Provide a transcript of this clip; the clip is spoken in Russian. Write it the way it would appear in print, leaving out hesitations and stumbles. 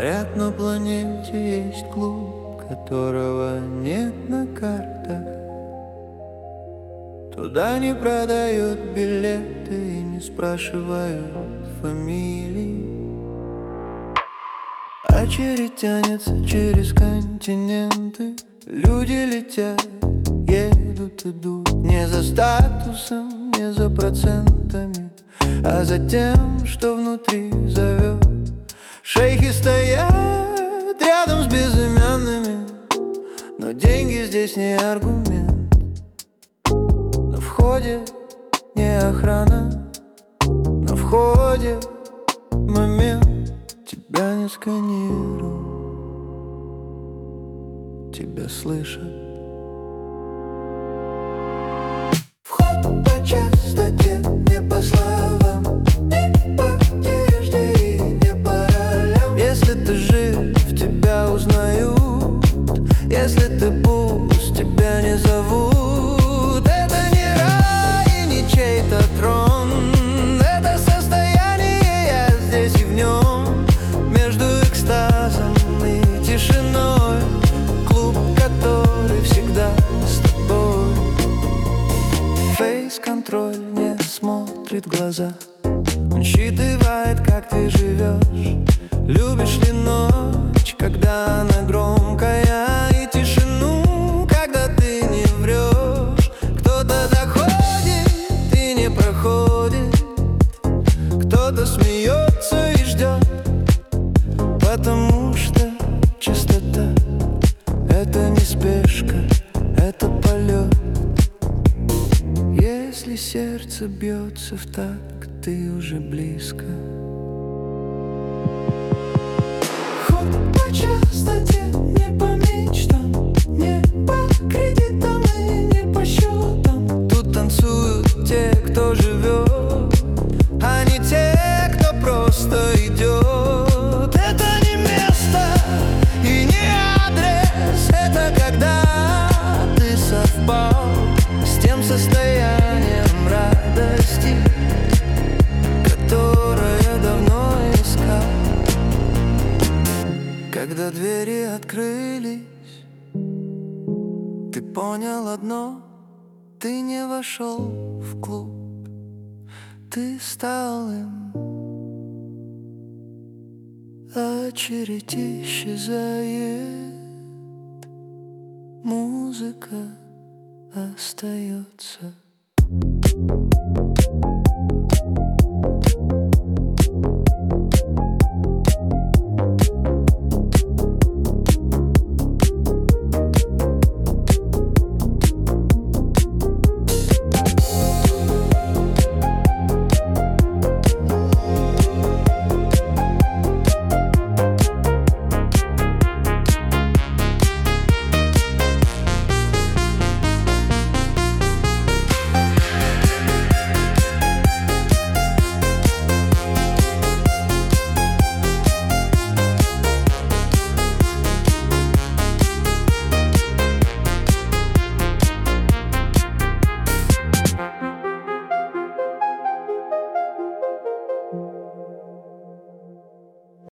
Говорят, на планете есть клуб, которого нет на картах. Туда не продают билеты и не спрашивают фамилий. Очередь тянется через континенты. Люди летят, едут, идут. Не за статусом, не за процентами, а за тем, что внутри зовет. Шейхи стоят рядом с безымянными, но деньги здесь не аргумент. На входе не охрана, на входе момент. Тебя не сканируют, тебя слышат. Вход по частоте, не по словам, не по одежде и не по ролям. Если ты жив, тебя узнают. Если ты пуст, тебя не зовут. Это не рай и не чей-то трон. Это состояние, я здесь и в нем. Между экстазом и тишиной. Клуб, который всегда с тобой. Фейс-контроль не смотрит в глаза. Он считывает, как ты живешь. Любишь ли ночь, когда она громкая, и тишину, когда ты не врешь. Кто-то доходит и не проходит, кто-то смеется и ждет, потому что чистота — это не спешка, это полет. Если сердце бьется в такт, ты уже близко. Ход по частоте, не по мечтам, не по кредитам и не по счетам. Тут танцуют те, кто живет, а не те, кто просто идет. Это не место и не адрес, это когда ты совпал с тем состоянием радости, которое давно искал. Когда двери открылись, ты понял одно: ты не вошел в клуб, ты стал им. Очередь исчезает, музыка остается.